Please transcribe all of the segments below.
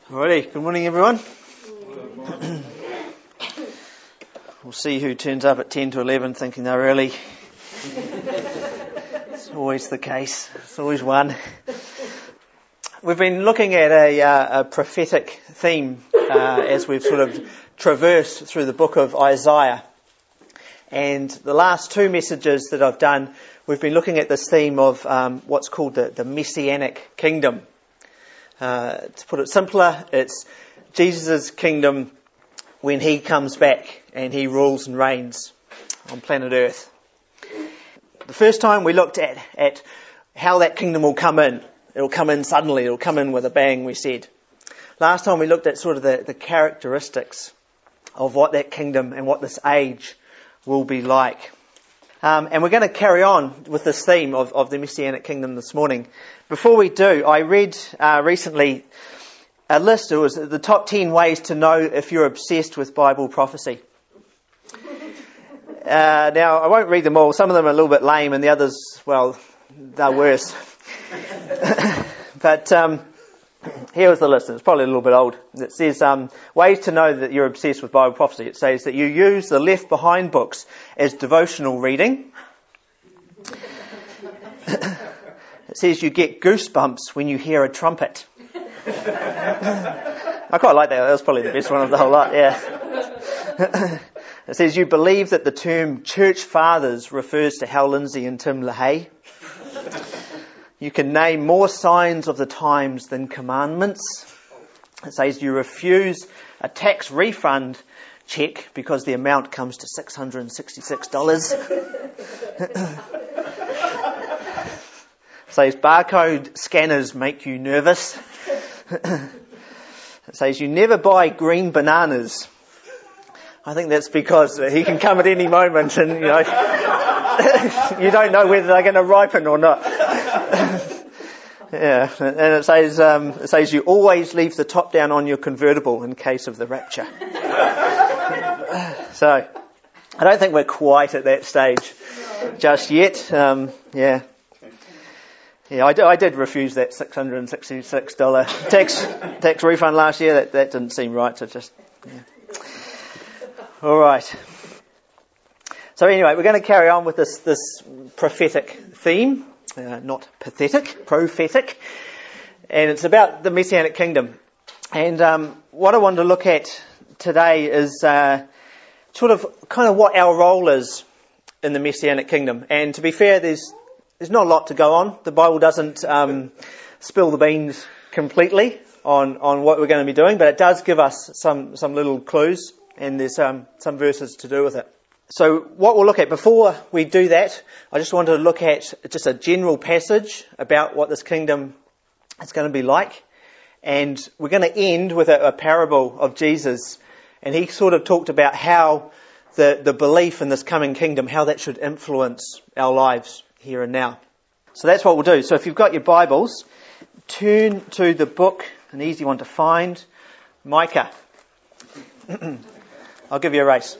Alrighty, good morning everyone. We'll see who turns up at 10 to 11 thinking they're early. It's always the case. It's always one. We've been looking at a prophetic theme as we've sort of traversed through the book of Isaiah. And the last two messages that I've done, we've been looking at this theme of what's called the Messianic kingdom. To put it simpler, it's Jesus' kingdom when he comes back and he rules and reigns on planet Earth. The first time we looked at how that kingdom will come in. It'll come in suddenly, it'll come in with a bang, we said. Last time we looked at sort of the characteristics of what that kingdom and what this age will be like. And we're going to carry on with this theme of the Messianic kingdom this morning. Before we do, I read recently a list. It was the top 10 ways to know if you're obsessed with Bible prophecy. Now, I won't read them all. Some of them are a little bit lame and the others, well, they're worse. But here was the list. It's probably a little bit old. It says, ways to know that you're obsessed with Bible prophecy. It says that you use the Left Behind books as devotional reading. It says you get goosebumps when you hear a trumpet. I quite like that. That was probably the best one of the whole lot, yeah. It says you believe that the term church fathers refers to Hal Lindsey and Tim LaHaye. You can name more signs of the times than commandments. It says you refuse a tax refund check because the amount comes to $666. It says barcode scanners make you nervous. It says you never buy green bananas. I think that's because he can come at any moment and, you know, you don't know whether they're going to ripen or not. Yeah, and it says you always leave the top down on your convertible in case of the rapture. So, I don't think we're quite at that stage just yet. Yeah, I did refuse that $666 tax refund last year. That didn't seem right. So just, yeah. All right. So anyway, we're going to carry on with this prophetic theme. Not pathetic, prophetic. And it's about the Messianic kingdom. And what I wanted to look at today is kind of what our role is in the Messianic kingdom. And to be fair, there's not a lot to go on. The Bible doesn't spill the beans completely on what we're going to be doing, but it does give us some little clues, and there's some verses to do with it. So what we'll look at before we do that, I just wanted to look at just a general passage about what this kingdom is going to be like. And we're going to end with a parable of Jesus. And he sort of talked about how the belief in this coming kingdom, how that should influence our lives here and now. So that's what we'll do. So if you've got your Bibles, turn to the book, an easy one to find, Micah. I'll give you a race.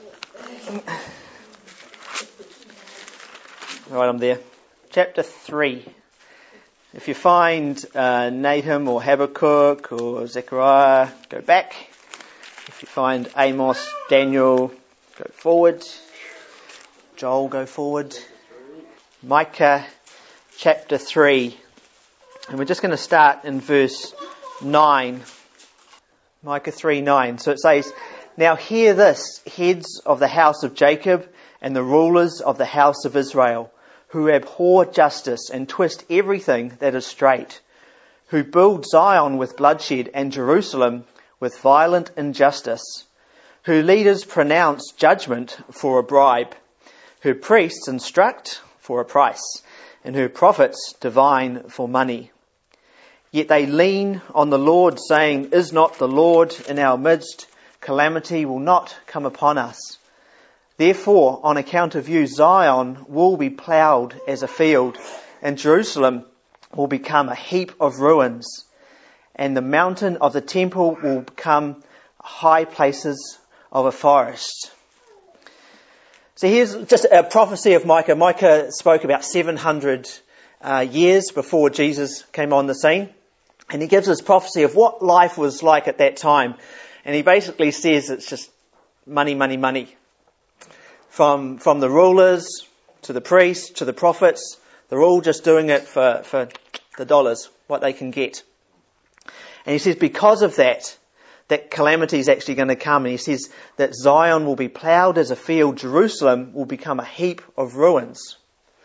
Right, I'm there. Chapter 3. If you find Nahum or Habakkuk or Zechariah, go back. If you find Amos, Daniel, go forward. Joel, go forward. Micah chapter 3. And we're just going to start in verse 9. Micah 3:9. So it says, "Now hear this, heads of the house of Jacob and the rulers of the house of Israel, who abhor justice and twist everything that is straight, who build Zion with bloodshed and Jerusalem with violent injustice, who leaders pronounce judgment for a bribe, who priests instruct for a price, and who prophets divine for money. Yet they lean on the Lord, saying, 'Is not the Lord in our midst? Calamity will not come upon us.' Therefore, on account of you, Zion will be ploughed as a field, and Jerusalem will become a heap of ruins, and the mountain of the temple will become high places of a forest." So here's just a prophecy of Micah. Micah spoke about 700 years before Jesus came on the scene. And he gives us prophecy of what life was like at that time. And he basically says it's just money, money, money. From the rulers to the priests to the prophets, they're all just doing it for the dollars, what they can get. And he says because of that calamity is actually going to come. And he says that Zion will be ploughed as a field, Jerusalem will become a heap of ruins.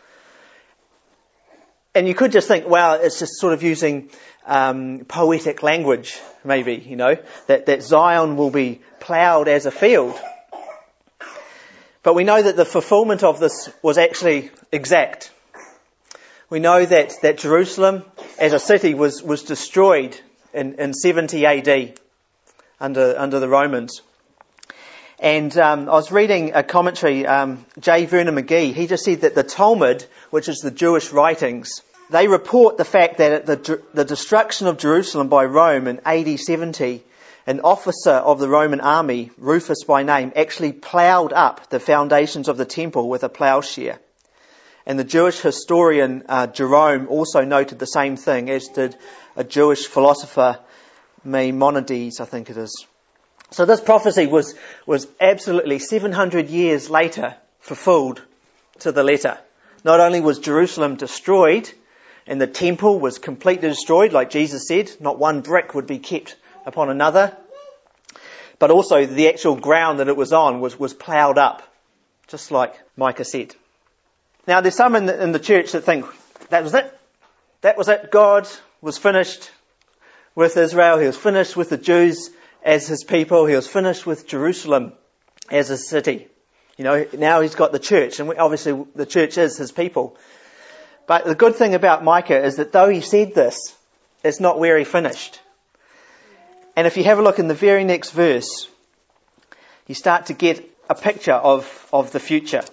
And you could just think, well, it's just sort of using poetic language, maybe, that Zion will be ploughed as a field. But we know that the fulfillment of this was actually exact. We know that Jerusalem as a city was destroyed in 70 AD under the Romans. And I was reading a commentary, J. Vernon McGee. He just said that the Talmud, which is the Jewish writings, they report the fact that at the destruction of Jerusalem by Rome in AD 70, an officer of the Roman army, Rufus by name, actually ploughed up the foundations of the temple with a ploughshare. And the Jewish historian Jerome also noted the same thing, as did a Jewish philosopher, Maimonides, I think it is. So this prophecy was absolutely 700 years later fulfilled to the letter. Not only was Jerusalem destroyed and the temple was completely destroyed, like Jesus said, not one brick would be kept upon another, but also the actual ground that it was on was ploughed up, just like Micah said. Now there's some in the church that think that was it. That was it. God was finished with Israel. He was finished with the Jews as his people. He was finished with Jerusalem as a city. Now he's got the church, and obviously the church is his people. But the good thing about Micah is that though he said this, it's not where he finished. And if you have a look in the very next verse, you start to get a picture of the future.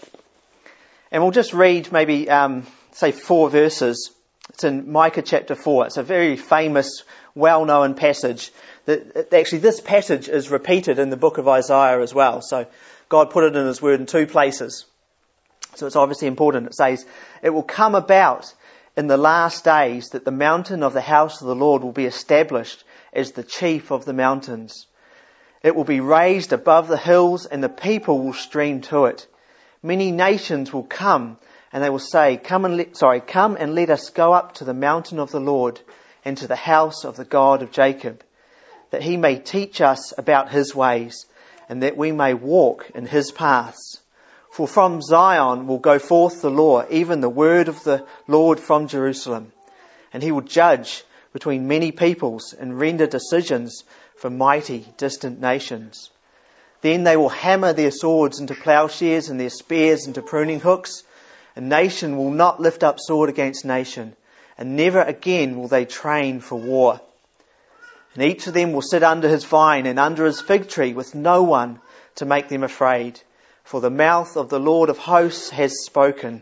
And we'll just read maybe, say 4 verses. It's in Micah chapter 4. It's a very famous, well-known passage. Actually, this passage is repeated in the book of Isaiah as well. So God put it in his word in 2 places. So it's obviously important. It says, "It will come about in the last days that the mountain of the house of the Lord will be established as the chief of the mountains. It will be raised above the hills, and the people will stream to it. Many nations will come, and they will say, come and let us go up to the mountain of the Lord and to the house of the God of Jacob, that he may teach us about his ways, and that we may walk in his paths. For from Zion will go forth the law, even the word of the Lord from Jerusalem. And he will judge between many peoples and render decisions for mighty distant nations. Then they will hammer their swords into plowshares and their spears into pruning hooks. And nation will not lift up sword against nation, and never again will they train for war. And each of them will sit under his vine and under his fig tree with no one to make them afraid. For the mouth of the Lord of hosts has spoken."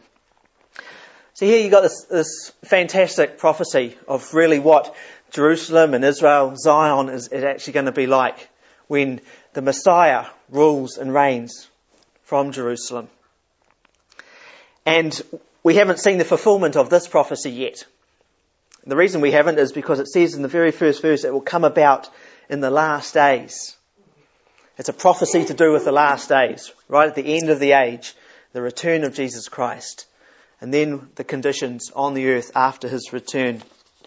So here you got this fantastic prophecy of really what Jerusalem and Israel, Zion is actually going to be like when the Messiah rules and reigns from Jerusalem. And we haven't seen the fulfillment of this prophecy yet. The reason we haven't is because it says in the very first verse it will come about in the last days. It's a prophecy to do with the last days, right at the end of the age, the return of Jesus Christ, and then the conditions on the earth after his return.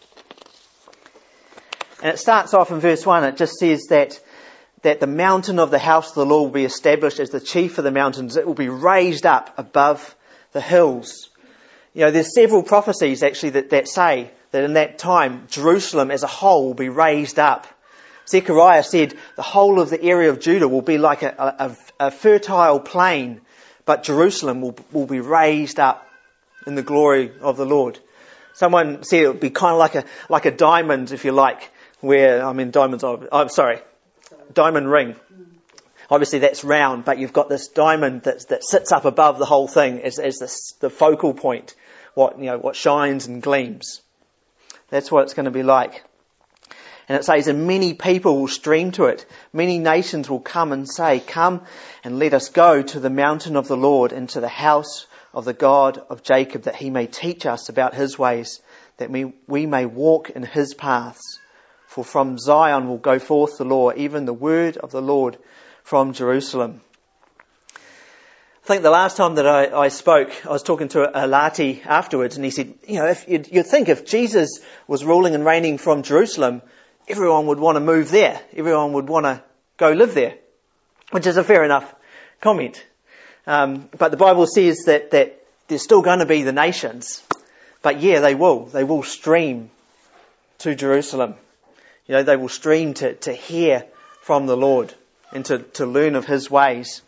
And it starts off in verse 1, it just says that the mountain of the house of the Lord will be established as the chief of the mountains. It will be raised up above the hills. There's several prophecies actually that say that in that time, Jerusalem as a whole will be raised up. Zechariah said the whole of the area of Judah will be like a fertile plain, but Jerusalem will be raised up in the glory of the Lord. Someone said it would be kind of like a diamond, if you like, diamond ring. Obviously that's round, but you've got this diamond that sits up above the whole thing as the focal point, what shines and gleams. That's what it's going to be like. And it says, and many people will stream to it. Many nations will come and say, come and let us go to the mountain of the Lord and to the house of the God of Jacob, that he may teach us about his ways, that we may walk in his paths. For from Zion will go forth the law, even the word of the Lord from Jerusalem. I think the last time that I spoke, I was talking to a Lati afterwards, and he said, if you'd think if Jesus was ruling and reigning from Jerusalem, everyone would want to move there. Everyone would want to go live there, which is a fair enough comment. But the Bible says that there's still going to be the nations. But yeah, they will. They will stream to Jerusalem. They will stream to hear from the Lord and to learn of His ways.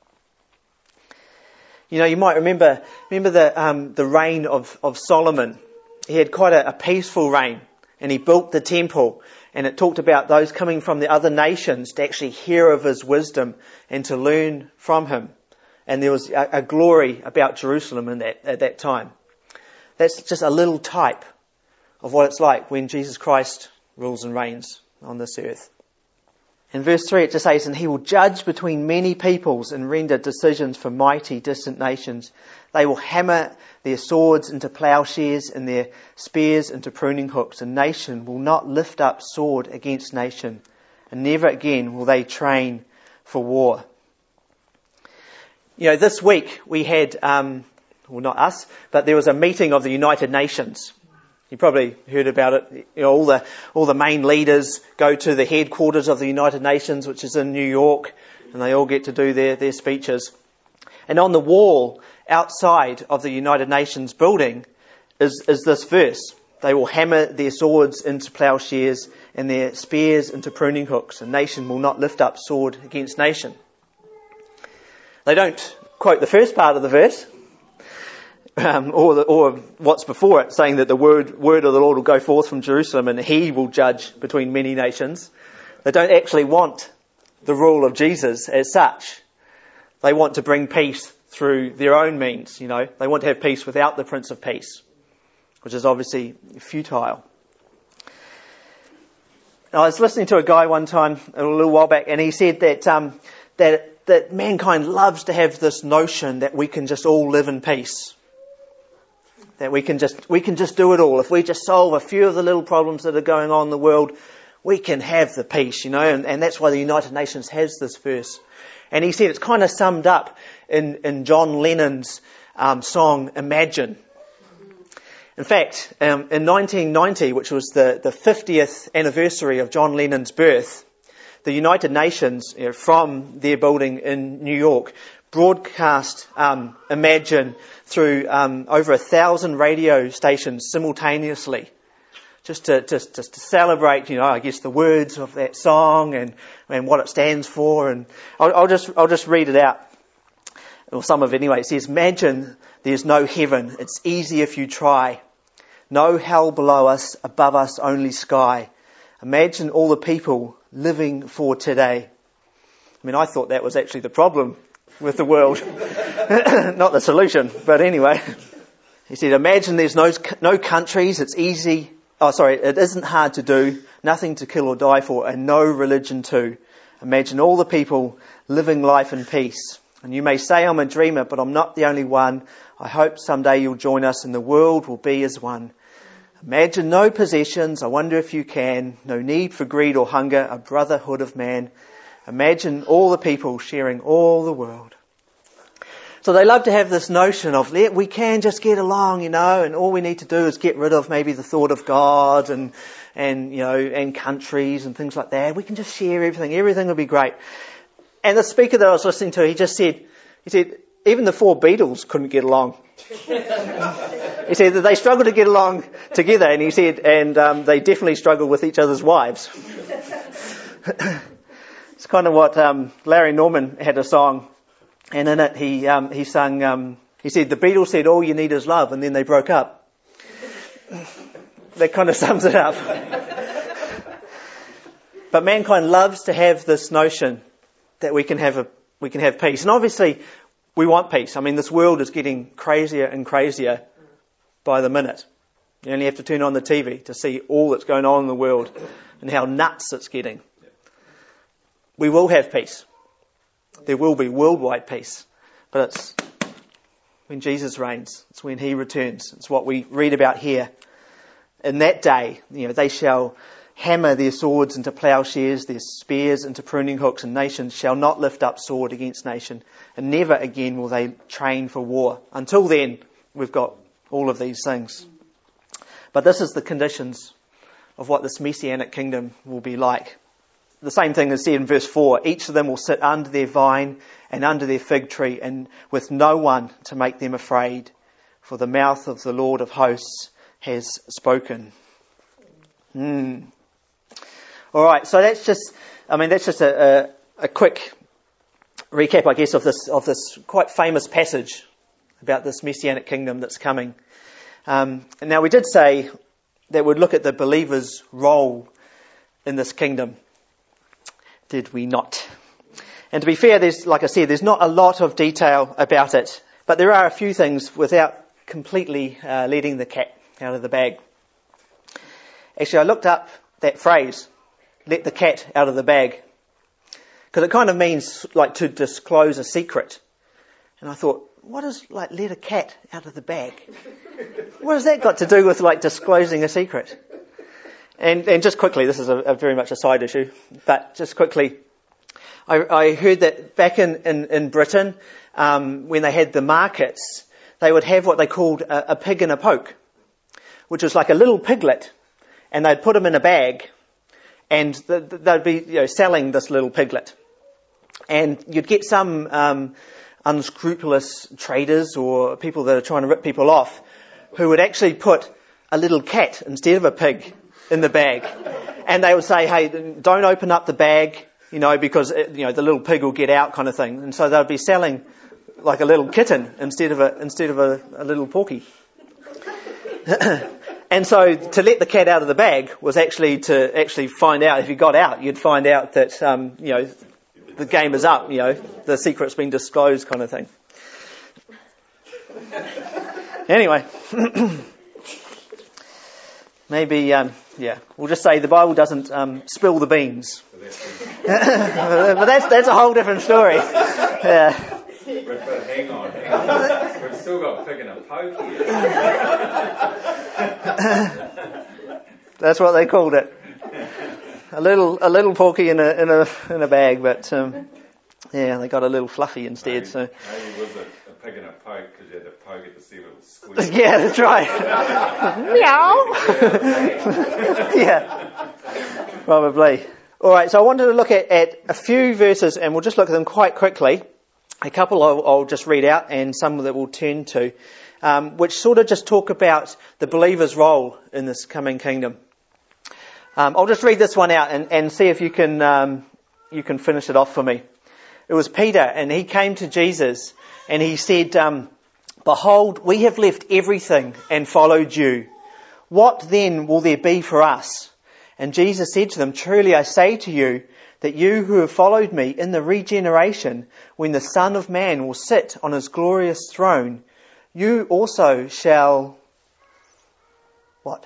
You might remember the reign of Solomon. He had quite a peaceful reign, and he built the temple, and it talked about those coming from the other nations to actually hear of his wisdom and to learn from him. And there was a glory about Jerusalem at that time. That's just a little type of what it's like when Jesus Christ rules and reigns on this earth. In verse 3 it just says, "And he will judge between many peoples and render decisions for mighty distant nations. They will hammer their swords into plowshares and their spears into pruning hooks. And nation will not lift up sword against nation, and never again will they train for war." This week we had, well, not us, but there was a meeting of the United Nations. You probably heard about it. All the main leaders go to the headquarters of the United Nations, which is in New York, and they all get to do their speeches. And on the wall outside of the United Nations building is this verse. "They will hammer their swords into plowshares and their spears into pruning hooks, and nation will not lift up sword against nation." They don't quote the first part of the verse, or what's before it, saying that the word of the Lord will go forth from Jerusalem and He will judge between many nations. They don't actually want the rule of Jesus as such. They want to bring peace through their own means. They want to have peace without the Prince of Peace, which is obviously futile. Now, I was listening to a guy one time a little while back, and he said that mankind loves to have this notion that we can just all live in peace. That we can just do it all. If we just solve a few of the little problems that are going on in the world, we can have the peace, and that's why the United Nations has this verse. And he said it's kind of summed up in John Lennon's song Imagine. In fact, in 1990, which was the 50th anniversary of John Lennon's birth, the United Nations, from their building in New York, broadcast Imagine through over 1,000 radio stations simultaneously, just to celebrate, I guess, the words of that song and what it stands for. And I'll just read it out, or some of it anyway. It says, "Imagine there's no heaven. It's easy if you try. No hell below us, above us only sky. Imagine all the people living for today." I mean, I thought that was actually the problem with the world, not the solution. But anyway, he said, "Imagine there's no countries. It's easy. It isn't hard to do. Nothing to kill or die for, and no religion too. Imagine all the people living life in peace. And you may say I'm a dreamer, but I'm not the only one. I hope someday you'll join us and the world will be as one. Imagine no possessions. I wonder if you can. No need for greed or hunger. A brotherhood of man. Imagine all the people sharing all the world." So they love to have this notion of we can just get along, and all we need to do is get rid of maybe the thought of God and countries and things like that. We can just share everything. Everything will be great. And the speaker that I was listening to, he said, even the four Beatles couldn't get along. He said that they struggled to get along together, and he said, they definitely struggled with each other's wives. It's kind of what Larry Norman had a song, and in it he sung. He said the Beatles said all you need is love, and then they broke up. That kind of sums it up. But mankind loves to have this notion that we can have peace, and obviously we want peace. I mean, this world is getting crazier and crazier by the minute. You only have to turn on the TV to see all that's going on in the world and how nuts it's getting. We will have peace. There will be worldwide peace. But it's when Jesus reigns. It's when He returns. It's what we read about here. In that day, they shall hammer their swords into plowshares, their spears into pruning hooks, and nation shall not lift up sword against nation, and never again will they train for war. Until then, we've got all of these things. But this is the conditions of what this Messianic kingdom will be like. The same thing is said in verse 4. Each of them will sit under their vine and under their fig tree, and with no one to make them afraid, for the mouth of the Lord of hosts has spoken. All right, so that's just a quick recap, I guess, of this quite famous passage about this Messianic kingdom that's coming. And now we did say that we'd look at the believer's role in this kingdom. Did we not? And to be fair, there's not a lot of detail about it, but there are a few things without completely letting the cat out of the bag. Actually, I looked up that phrase, let the cat out of the bag, because it kind of means like to disclose a secret. And I thought, what is like let a cat out of the bag? What has that got to do with like disclosing a secret? And just quickly, this is a very much a side issue, but just quickly, I heard that back in Britain, when they had the markets, they would have what they called a pig in a poke, which was like a little piglet, and they'd put him in a bag, and they'd be selling this little piglet. And you'd get some unscrupulous traders or people that are trying to rip people off who would actually put a little cat instead of a pig in the bag. And they would say, hey, don't open up the bag, because, the little pig will get out kind of thing. And so they'd be selling like a little kitten instead of a little porky. And so to let the cat out of the bag was actually to find out, if you got out, you'd find out that, the game is up, the secret's been disclosed kind of thing. Anyway, maybe, we'll just say the Bible doesn't spill the beans. But that's a whole different story. Yeah. But hang on. We've still got pig in a poke here. That's what they called it. A little porky in a bag, but they got a little fluffy instead. Maybe it was a pig in a poke because you had to poke it to see if it was squeaky. Yeah, that's right. Meow. Yeah, probably. All right, so I wanted to look at a few verses, and we'll just look at them quite quickly. A couple I'll just read out, and some that we'll turn to, which sort of just talk about the believer's role in this coming kingdom. I'll just read this one out and see if you can finish it off for me. It was Peter, and he came to Jesus, and he said, "Behold, we have left everything and followed you. What then will there be for us?" And Jesus said to them, "Truly I say to you, that you who have followed me in the regeneration, when the Son of Man will sit on his glorious throne, you also shall..." What?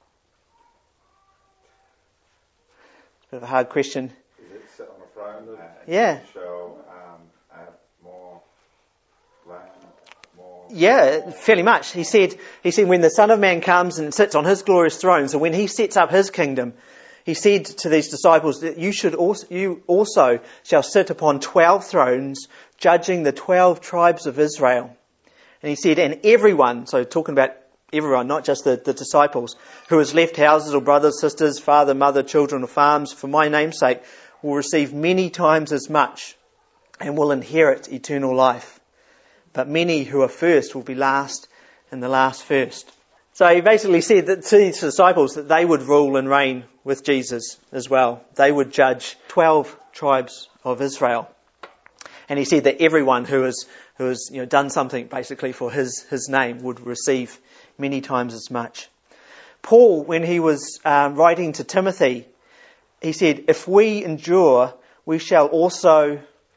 It's a bit of a hard question. Is it sit on a throne? Yeah. Shall have more land, more... Yeah, fairly much. He said when the Son of Man comes and sits on his glorious throne, so when he sets up his kingdom, he said to these disciples that you also shall sit upon 12 thrones, judging the 12 tribes of Israel. And he said, and everyone, so talking about everyone, not just the disciples, who has left houses or brothers, sisters, father, mother, children or farms for my name's sake, will receive many times as much and will inherit eternal life. But many who are first will be last, and the last first. So he basically said that to his disciples that they would rule and reign with Jesus as well. They would judge 12 tribes of Israel. And he said that everyone who has done something basically for his name would receive many times as much. Paul, when he was writing to Timothy, he said, if we endure, we shall also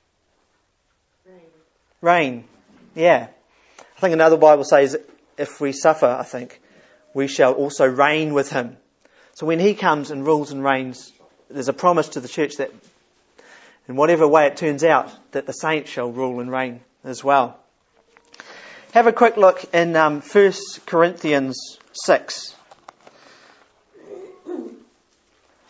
reign. Yeah. I think another Bible says, if we suffer, we shall also reign with him. So when he comes and rules and reigns, there's a promise to the church that in whatever way it turns out, that the saints shall rule and reign as well. Have a quick look in 1 Corinthians 6.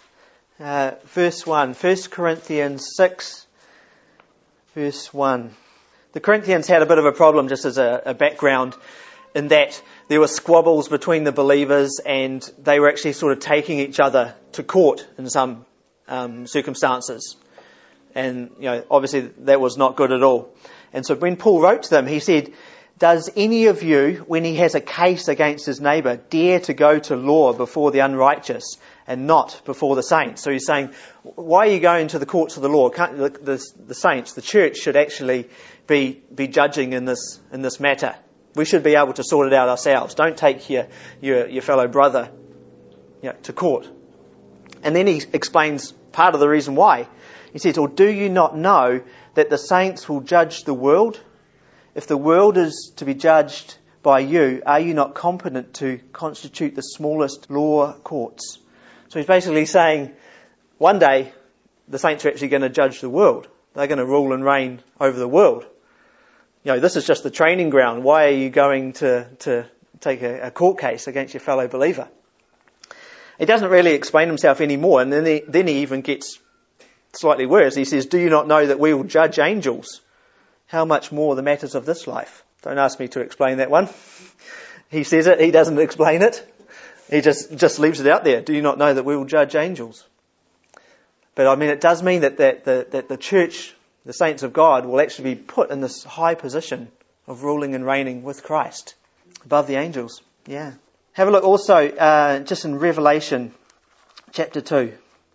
Verse 1, 1 Corinthians 6, verse 1. The Corinthians had a bit of a problem, just as a background, in that there were squabbles between the believers and they were actually sort of taking each other to court in some circumstances. And, obviously that was not good at all. And so when Paul wrote to them, he said, does any of you, when he has a case against his neighbour, dare to go to law before the unrighteous and not before the saints? So he's saying, why are you going to the courts of the law? The saints, the church, should actually be judging in this matter. We should be able to sort it out ourselves. Don't take your fellow brother to court. And then he explains part of the reason why. He says, or do you not know that the saints will judge the world? If the world is to be judged by you, are you not competent to constitute the smallest law courts? So he's basically saying, one day, the saints are actually going to judge the world. They're going to rule and reign over the world. This is just the training ground. Why are you going to take a court case against your fellow believer? He doesn't really explain himself anymore, and then he even gets slightly worse. He says, do you not know that we will judge angels? How much more the matters of this life? Don't ask me to explain that one. He says it, he doesn't explain it. He just leaves it out there. Do you not know that we will judge angels? But it does mean that the church, the saints of God, will actually be put in this high position of ruling and reigning with Christ above the angels. Yeah. Have a look also just in Revelation chapter 2.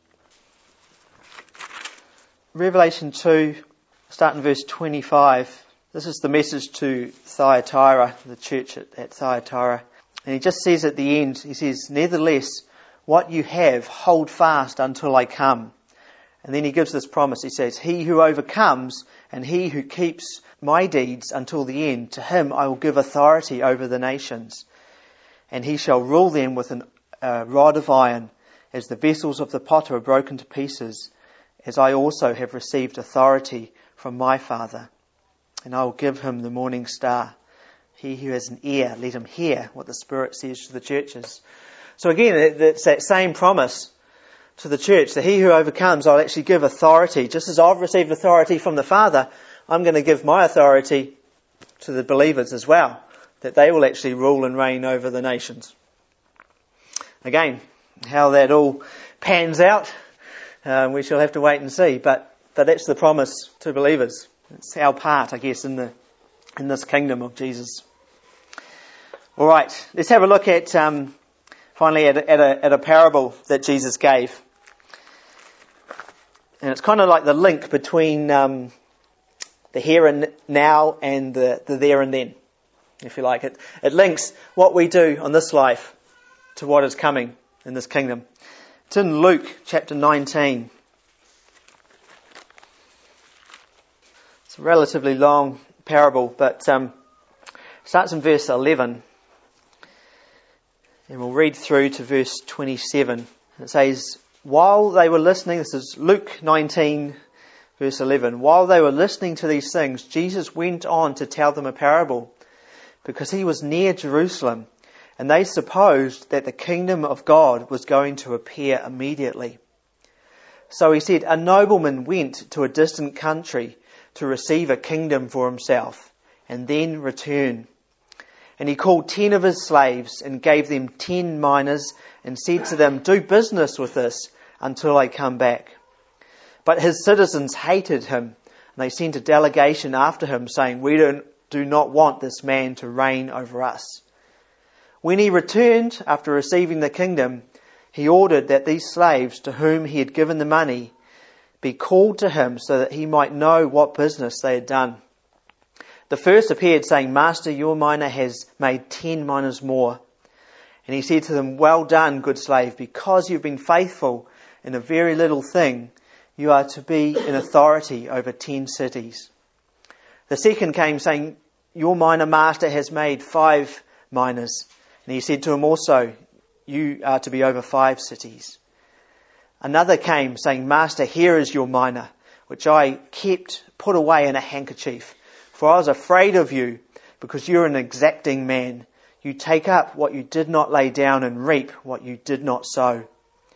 Revelation 2, start in verse 25. This is the message to Thyatira, the church at Thyatira. And he just says at the end, he says, nevertheless, what you have, hold fast until I come. And then he gives this promise. He says, he who overcomes and he who keeps my deeds until the end, to him I will give authority over the nations. And he shall rule them with a rod of iron, as the vessels of the potter are broken to pieces, as I also have received authority from my Father. And I will give him the morning star. He who has an ear, let him hear what the Spirit says to the churches. So again, it's that same promise to the church, that he who overcomes, I'll actually give authority. Just as I've received authority from the Father, I'm going to give my authority to the believers as well, that they will actually rule and reign over the nations. Again, how that all pans out, we shall have to wait and see. But that's the promise to believers. It's our part, I guess, in this kingdom of Jesus. All right, let's have a look at finally at a parable that Jesus gave, and it's kind of like the link between the here and now and the there and then, if you like. It links what we do on this life to what is coming in this kingdom. It's in Luke chapter 19. It's a relatively long parable, but starts in verse 11. And we'll read through to verse 27. It says, while they were listening, this is Luke 19, verse 11. While they were listening to these things, Jesus went on to tell them a parable, because he was near Jerusalem, and they supposed that the kingdom of God was going to appear immediately. So he said, a nobleman went to a distant country to receive a kingdom for himself, and then return. And he called 10 of his slaves and gave them 10 minas and said to them, do business with this until I come back. But his citizens hated him, and they sent a delegation after him, saying, we do not want this man to reign over us. When he returned after receiving the kingdom, he ordered that these slaves to whom he had given the money be called to him, so that he might know what business they had done. The first appeared, saying, Master, your mina has made 10 minas more. And he said to them, well done, good slave, because you've been faithful in a very little thing, you are to be in authority over 10 cities. The second came, saying, your mina, master, has made 5 minas. And he said to him also, you are to be over 5 cities. Another came, saying, Master, here is your mina, which I kept put away in a handkerchief. For I was afraid of you, because you're an exacting man. You take up what you did not lay down and reap what you did not sow. And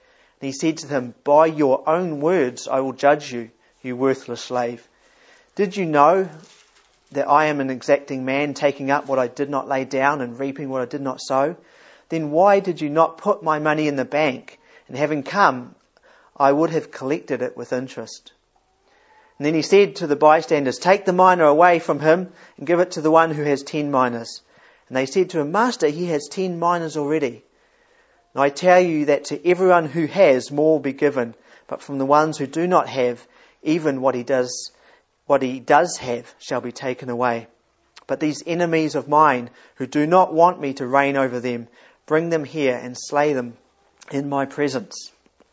he said to them, "By your own words I will judge you, you worthless slave. Did you know that I am an exacting man, taking up what I did not lay down and reaping what I did not sow? Then why did you not put my money in the bank? And having come, I would have collected it with interest." And then he said to the bystanders, "Take the mina away from him and give it to the one who has 10 minas. And they said to him, "Master, he has 10 minas already." And I tell you that to everyone who has, more will be given, but from the ones who do not have, even what he does have shall be taken away. But these enemies of mine, who do not want me to reign over them, bring them here and slay them in my presence."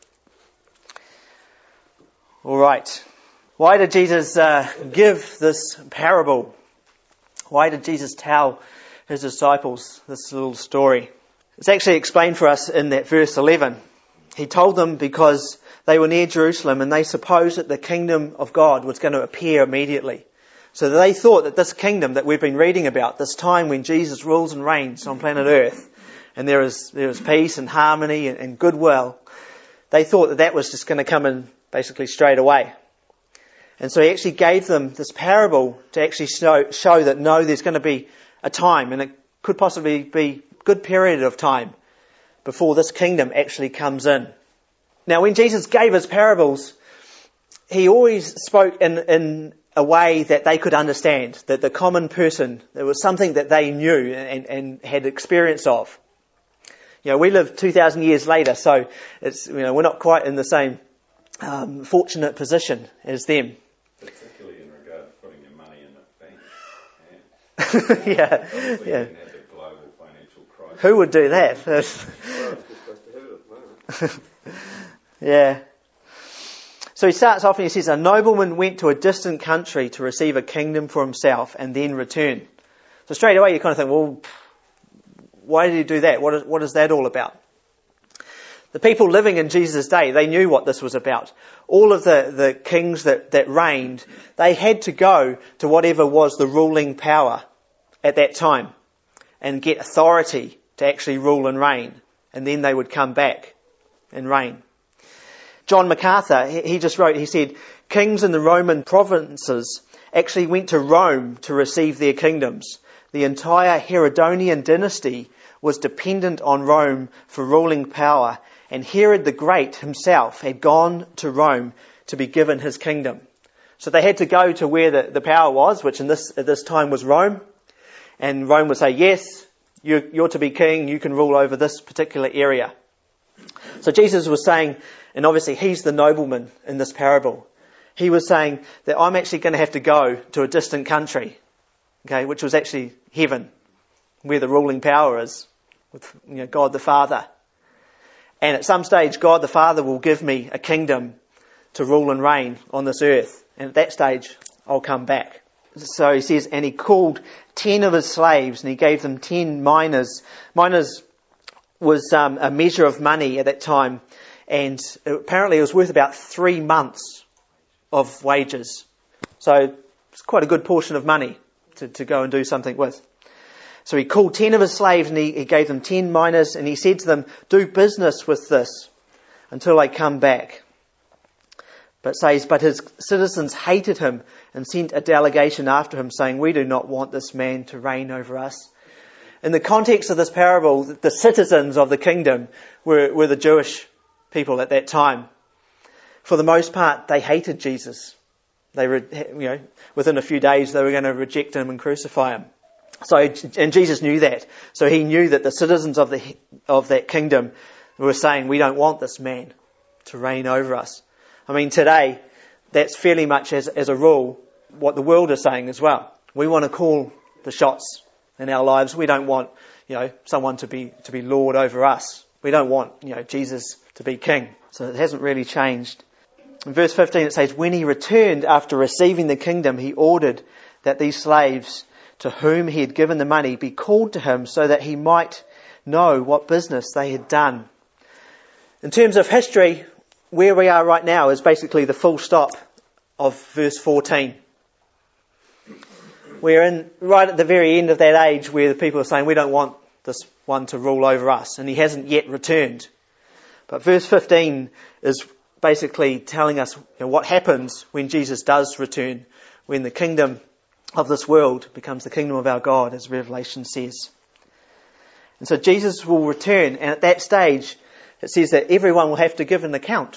All right. Why did Jesus give this parable? Why did Jesus tell his disciples this little story? It's actually explained for us in that verse 11. He told them because they were near Jerusalem and they supposed that the kingdom of God was going to appear immediately. So they thought that this kingdom that we've been reading about, this time when Jesus rules and reigns on planet Earth, and there is peace and harmony and goodwill, they thought that that was just going to come in basically straight away. And so he actually gave them this parable to actually show that no, there's going to be a time, and it could possibly be a good period of time before this kingdom actually comes in. Now, when Jesus gave his parables, he always spoke in a way that they could understand, that the common person, there was something that they knew and had experience of. We live 2,000 years later, so it's, we're not quite in the same fortunate position as them. Particularly in regard to putting your money in the bank. Yeah. Obviously, Yeah. we didn't have the global financial crisis. Who would do that? Yeah. So he starts off and he says, "A nobleman went to a distant country to receive a kingdom for himself and then return." So straight away you kind of think, well, why did he do that? What is that all about? The people living in Jesus' day, they knew what this was about. All of the kings that reigned, they had to go to whatever was the ruling power at that time and get authority to actually rule and reign. And then they would come back and reign. John MacArthur, he just wrote, he said, "Kings in the Roman provinces actually went to Rome to receive their kingdoms. The entire Herodonian dynasty was dependent on Rome for ruling power, and Herod the Great himself had gone to Rome to be given his kingdom." So they had to go to where the power was, which at this time was Rome, and Rome would say, "Yes, you're to be king, you can rule over this particular area." So Jesus was saying, and obviously he's the nobleman in this parable, he was saying that I'm actually going to have to go to a distant country, okay, which was actually heaven, where the ruling power is, with God the Father. And at some stage, God the Father will give me a kingdom to rule and reign on this earth. And at that stage, I'll come back. So he says, and he called 10 of his slaves and he gave them 10 minas. Minas was a measure of money at that time. And apparently it was worth about 3 months of wages. So it's quite a good portion of money to go and do something with. So he called 10 of his slaves and he gave them 10 minas and he said to them, "Do business with this until I come back." But his citizens hated him and sent a delegation after him saying, "We do not want this man to reign over us." In the context of this parable, the citizens of the kingdom were the Jewish people at that time. For the most part, they hated Jesus. They were, within a few days they were going to reject him and crucify him. So, and Jesus knew that. So he knew that the citizens of that kingdom were saying, "We don't want this man to reign over us." I mean, today, that's fairly much as a rule what the world is saying as well. We want to call the shots in our lives. We don't want, someone to be Lord over us. We don't want, Jesus to be king. So it hasn't really changed. In verse 15 it says, "When he returned after receiving the kingdom, he ordered that these slaves to whom he had given the money be called to him so that he might know what business they had done." In terms of history, where we are right now is basically the full stop of verse 14. We're right at the very end of that age where the people are saying, "We don't want this one to rule over us," and he hasn't yet returned. But verse 15 is basically telling us what happens when Jesus does return, when the kingdom of this world becomes the kingdom of our God, as Revelation says. And so Jesus will return, and at that stage it says that everyone will have to give an account.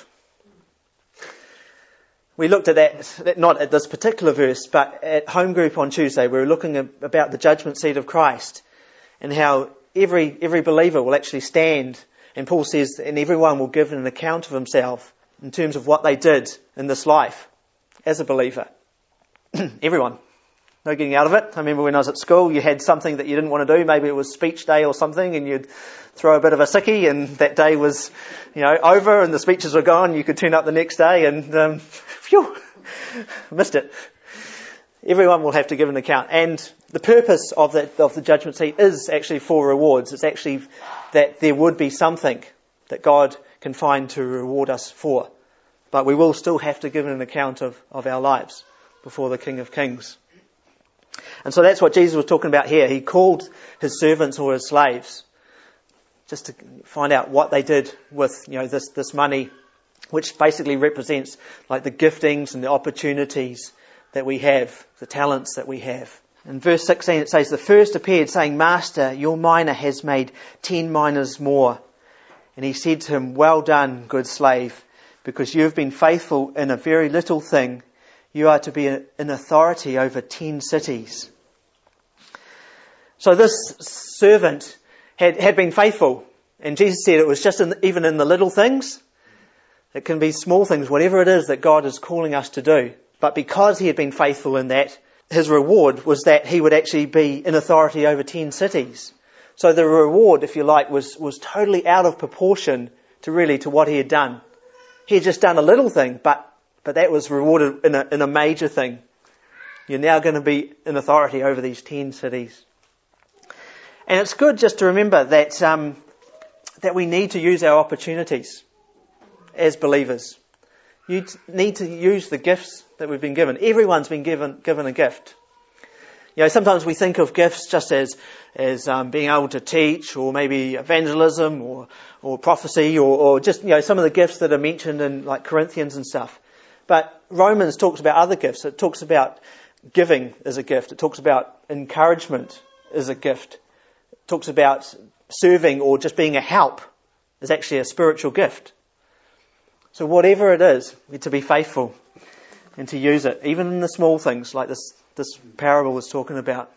We looked at that, not at this particular verse, but at home group on Tuesday. We were looking about the judgment seat of Christ and how every believer will actually stand. And Paul says, and everyone will give an account of himself in terms of what they did in this life as a believer. Everyone. No getting out of it. I remember when I was at school, you had something that you didn't want to do. Maybe it was speech day or something, and you'd throw a bit of a sickie, and that day was, over, and the speeches were gone. You could turn up the next day, and phew, missed it. Everyone will have to give an account, and the purpose of the judgment seat is actually for rewards. It's actually that there would be something that God can find to reward us for, but we will still have to give an account of our lives before the King of Kings. And so that's what Jesus was talking about here. He called his servants or his slaves just to find out what they did with, this money, which basically represents like the giftings and the opportunities that we have, the talents that we have. In verse 16 it says, the first appeared saying, Master, your mina has made 10 minas more. And he said to him, well done, good slave, because you have been faithful in a very little thing. You are to be in authority over 10 cities. So this servant had been faithful. And Jesus said it was just even in the little things. It can be small things, whatever it is that God is calling us to do. But because he had been faithful in that, his reward was that he would actually be in authority over 10 cities. So the reward, if you like, was totally out of proportion to what he had done. He had just done a little thing, but that was rewarded in a major thing. You're now going to be in authority over these 10 cities. And it's good just to remember that we need to use our opportunities as believers. You need to use the gifts that we've been given. Everyone's been given a gift. Sometimes we think of gifts just as being able to teach, or maybe evangelism, or prophecy, or just some of the gifts that are mentioned in like Corinthians and stuff. But Romans talks about other gifts. It talks about giving as a gift. It talks about encouragement as a gift. It talks about serving or just being a help is actually a spiritual gift. So whatever it is, we're to be faithful and to use it, even in the small things like this parable was talking about.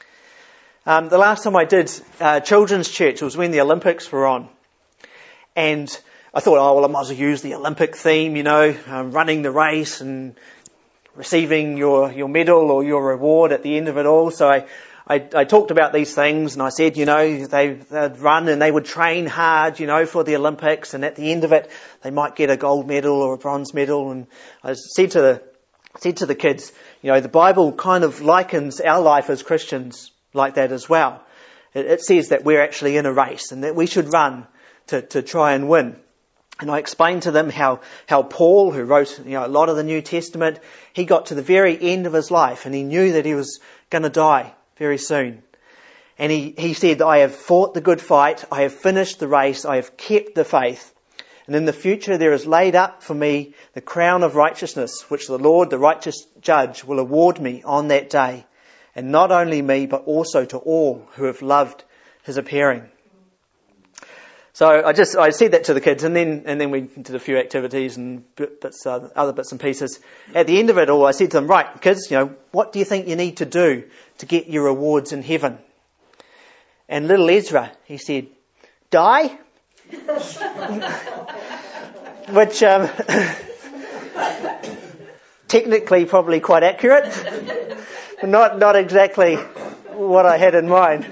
The last time I did children's church was when the Olympics were on. And I thought, I might as well use the Olympic theme, running the race and receiving your medal or your reward at the end of it all. So I talked about these things, and I said, they'd run and they would train hard, for the Olympics, and at the end of it, they might get a gold medal or a bronze medal. And I said to the kids, the Bible kind of likens our life as Christians like that as well. It says that we're actually in a race and that we should run to try and win. And I explained to them how Paul, who wrote a lot of the New Testament, he got to the very end of his life and he knew that he was going to die very soon. And he said, I have fought the good fight, I have finished the race, I have kept the faith. And in the future there is laid up for me the crown of righteousness, which the Lord, the righteous judge, will award me on that day. And not only me, but also to all who have loved his appearing. So I said that to the kids, and then we did a few activities and other bits and pieces. At the end of it all, I said to them, right, kids, what do you think you need to do to get your rewards in heaven? And little Ezra, he said, die? Which, technically probably quite accurate, but not exactly what I had in mind.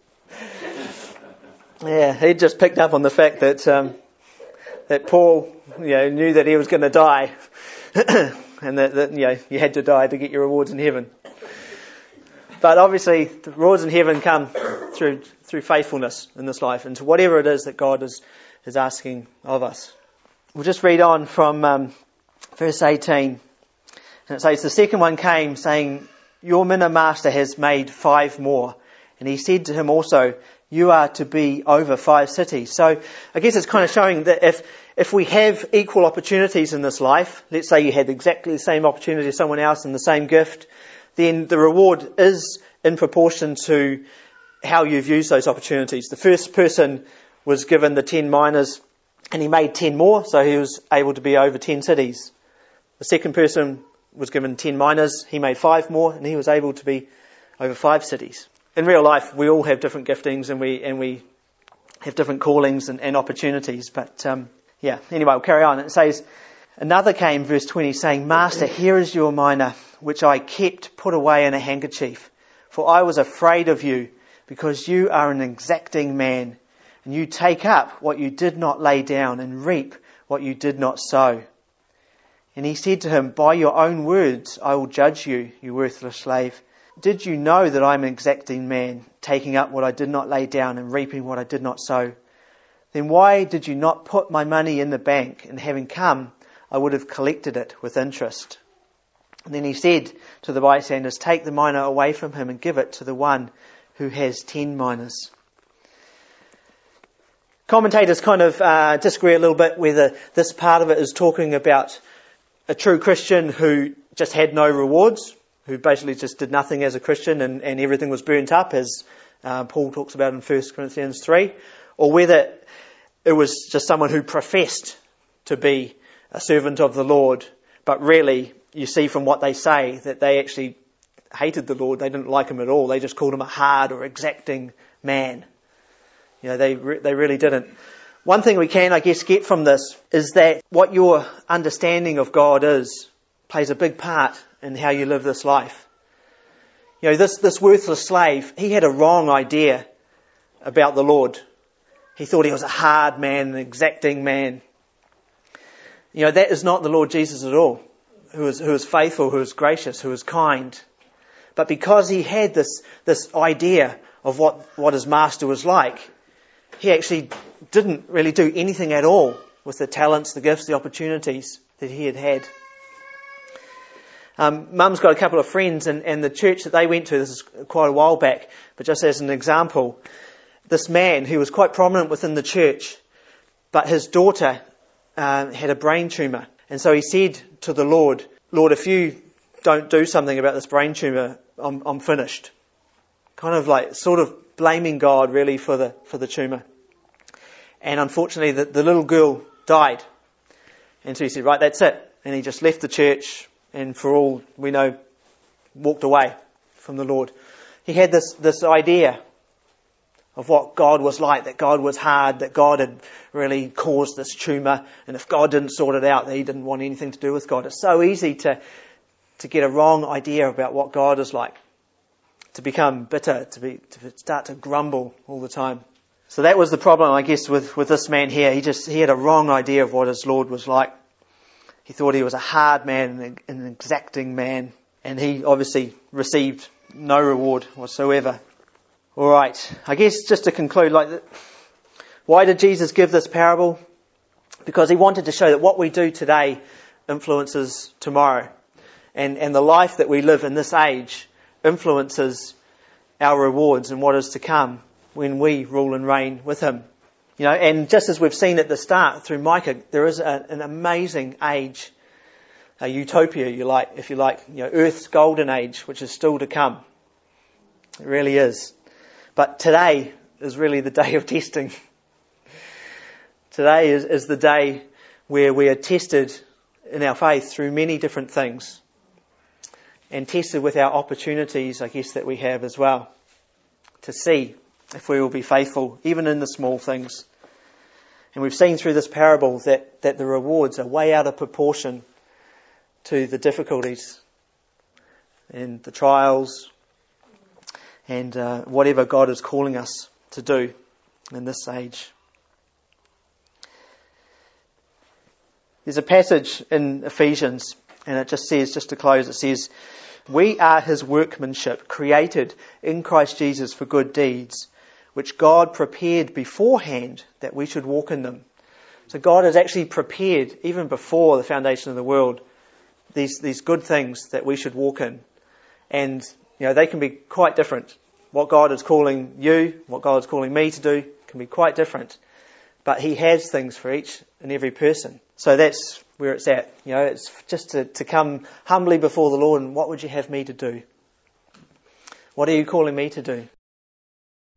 Yeah, he just picked up on the fact that Paul, knew that he was going to die, and that you had to die to get your rewards in heaven. But obviously, the rewards in heaven come through faithfulness in this life, and to whatever it is that God is asking of us. We'll just read on from verse 18, and it says, the second one came, saying, your mina master has made 5 more. And he said to him also, you are to be over 5 cities. So I guess it's kind of showing that if we have equal opportunities in this life, let's say you had exactly the same opportunity as someone else and the same gift, then the reward is in proportion to how you've used those opportunities. The first person was given the 10 minas and he made 10 more, so he was able to be over 10 cities. The second person was given 10 minas, he made 5 more, and he was able to be over 5 cities. In real life, we all have different giftings and we have different callings and opportunities. But anyway, we'll carry on. It says, another came, verse 20, saying, Master, here is your mina, which I kept put away in a handkerchief. For I was afraid of you, because you are an exacting man, and you take up what you did not lay down, and reap what you did not sow. And he said to him, By your own words I will judge you, you worthless slave. Did you know that I am an exacting man, taking up what I did not lay down and reaping what I did not sow? Then why did you not put my money in the bank, and having come, I would have collected it with interest? And then he said to the bystanders, Take the mina away from him and give it to the one who has 10 minas. Commentators kind of disagree a little bit whether this part of it is talking about a true Christian who just had no rewards, who basically just did nothing as a Christian and everything was burnt up, as Paul talks about in 1 Corinthians 3, or whether it was just someone who professed to be a servant of the Lord, but really you see from what they say that they actually hated the Lord. They didn't like him at all. They just called him a hard or exacting man. They really didn't. One thing we can, I guess, get from this is that what your understanding of God is plays a big part in how you live this life. This worthless slave, he had a wrong idea about the Lord. He thought he was a hard man, an exacting man. That is not the Lord Jesus at all, who is faithful, who is gracious, who is kind. But because he had this idea of what his master was like, he actually didn't really do anything at all with the talents, the gifts, the opportunities that he had. Mum's got a couple of friends, and the church that they went to, this is quite a while back, but just as an example, this man who was quite prominent within the church, but his daughter had a brain tumour. And so he said to the Lord, if you don't do something about this brain tumour, I'm finished. Kind of like sort of blaming God really for the tumour. And unfortunately the little girl died. And so he said, right, that's it. And he just left the church and for all we know, walked away from the Lord. He had this idea of what God was like, that God was hard, that God had really caused this tumour, and if God didn't sort it out, that he didn't want anything to do with God. It's so easy to get a wrong idea about what God is like, to become bitter, to start to grumble all the time. So that was the problem, I guess, with this man here. He had a wrong idea of what his Lord was like. He thought he was a hard man, an exacting man, and he obviously received no reward whatsoever. All right, I guess just to conclude, why did Jesus give this parable? Because he wanted to show that what we do today influences tomorrow. And the life that we live in this age influences our rewards and what is to come when we rule and reign with him. And just as we've seen at the start through Micah, there is an amazing age, a utopia, if you like, Earth's golden age, which is still to come. It really is. But today is really the day of testing. Today is the day where we are tested in our faith through many different things. And tested with our opportunities, I guess, that we have as well. To see if we will be faithful, even in the small things. And we've seen through this parable that the rewards are way out of proportion to the difficulties and the trials and whatever God is calling us to do in this age. There's a passage in Ephesians, and it just says, just to close, it says, "We are his workmanship, created in Christ Jesus for good deeds, which God prepared beforehand that we should walk in them." So God has actually prepared, even before the foundation of the world, these good things that we should walk in. And, they can be quite different what God is calling you, what God is calling me to do can be quite different. But He has things for each and every person. So that's where it's at. It's just to come humbly before the Lord and what would you have me to do? What are you calling me to do?